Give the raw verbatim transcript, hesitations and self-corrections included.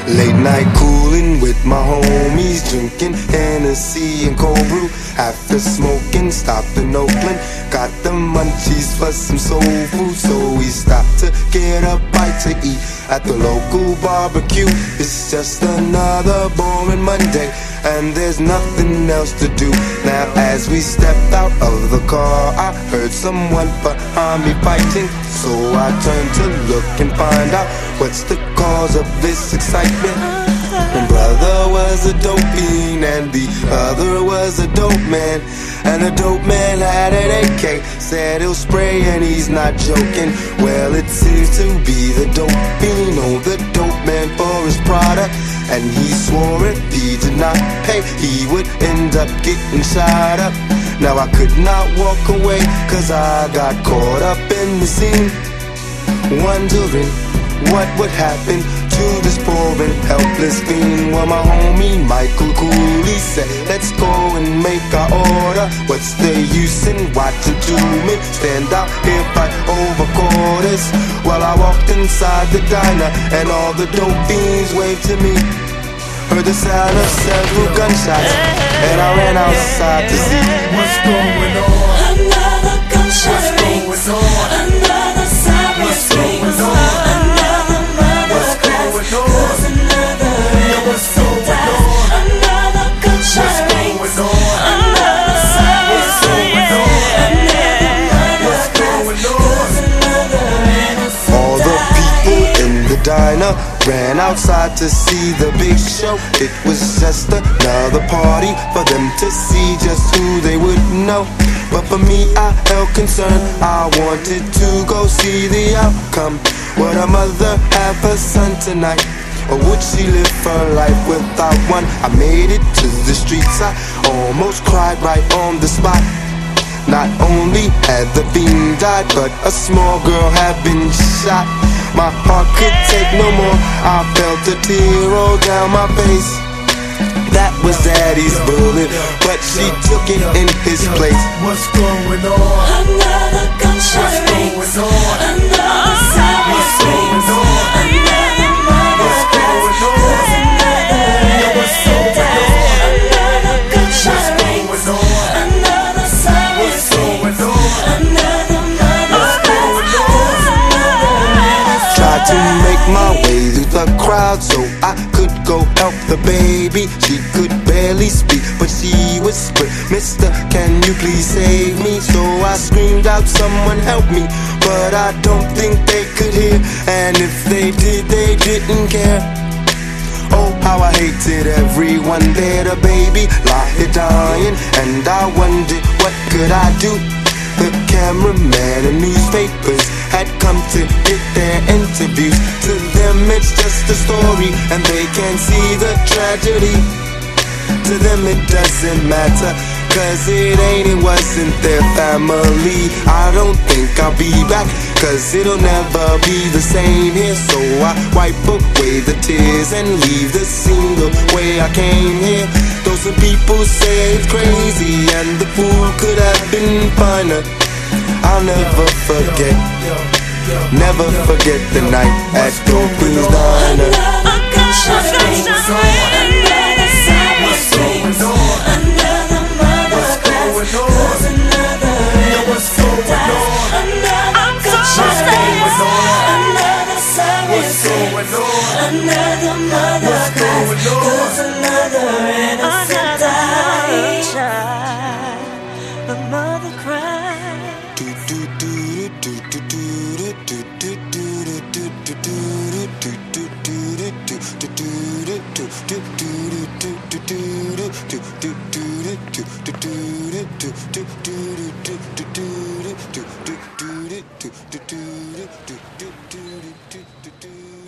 Late night cooling with my homies, drinking Hennessy and cold brew. After smoking, stopped in Oakland, got the munchies for some soul food. So we stopped to get a bite to eat at the local barbecue. It's just another boring Monday, and there's nothing else to do. Now as we stepped out of the car, I heard someone behind me fighting. So I turned to look and find out what's the cause of this excitement. One brother was a dope fiend and the other was a dope man. And the dope man had an A K, said he'll spray and he's not joking. Well, it seems to be the dope fiend owned the dope man for his product, and he swore if he did not pay, he would end up getting shot up. Now I could not walk away, cause I got caught up in the scene, wondering what would happen to this poor and helpless fiend. Well, my homie Michael Cooley said, let's go and make our order. What's the use in watching two men stand out here fight over quarters? Well, I walked inside the diner and all the dope fiends waved to me. Heard the sound of several gunshots, and I ran outside to see what's going on. Another gunshot rings, another siren screams, another mother cries, 'cause another innocent dies. Another gunshot rings, another siren screams, another mother cries, 'cause another innocent dies. all the people in the diner ran outside to see the big show. It was just another party for them to see just who they would know. But for me, I held concern. I wanted to go see the outcome. Would a mother have her son tonight, or would she live her life without one? I made it to the streets, I almost cried right on the spot. Not only had the fiend died, but a small girl had been shot. My heart could take no more, I felt a tear roll down my face. That was Daddy's bullet, but she took it in his place. What's going on? Another gunshot rings, another siren screams, another mother cries, 'cause another innocent dies. Another gunshot rings, another siren screams, another mother cries, 'cause another innocent dies. Tried to make my way through the crowd so I could go help the baby. She could barely speak, but she whispered, "Mister, can you please save me?" So I screamed out, "Someone help me," but I don't think they could hear, and if they did, they didn't care. Oh, how I hated everyone there, the baby lie here dying, and I wondered what could I do. The cameraman and newspapers had come to get their interviews. To them it's just a story, and they can't see the tragedy. To them it doesn't matter, 'cause it ain't, it wasn't their family. I don't think I'll be back, 'cause it'll never be the same here. So I wipe away the tears and leave the scene the way I came here. Though some people say it's crazy and the fool could have been finer, I'll never forget, never forget the night at Dopey's Diner. Another gunshot rings, another siren screams, another mother cries, 'cause another innocent dies. Another gunshot rings, another siren screams, another mother cries, 'cause another innocent dies. The mother cries. Do do do do do do do do do do do do do do